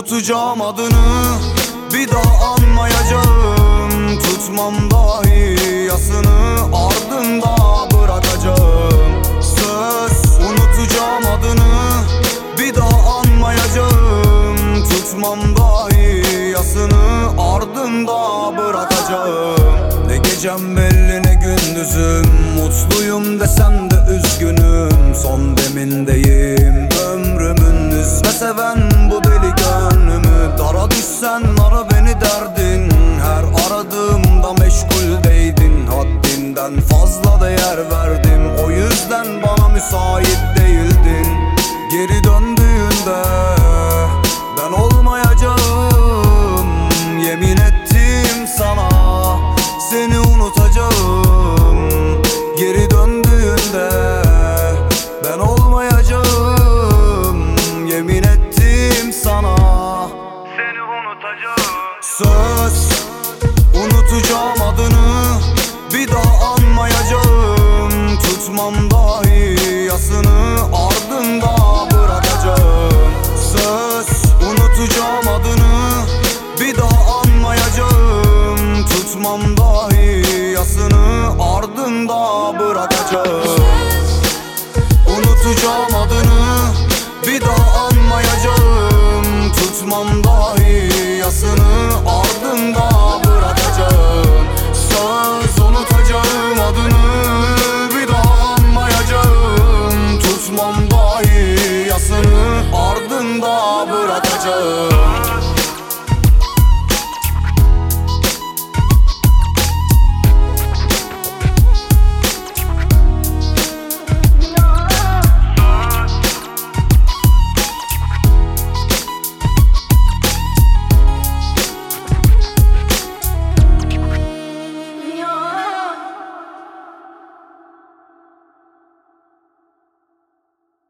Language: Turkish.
Unutacağım adını, bir daha anmayacağım. Tutmam dahi yasını, ardında bırakacağım. Söz, unutacağım adını, bir daha anmayacağım. Tutmam dahi yasını, ardında bırakacağım. Ne gecem belli ne gündüzüm, mutluyum desem de üzgünüm. Son demindeyim, ömrümün üzme seven bu deli gönlümü. Dara düşsen ara beni derdin,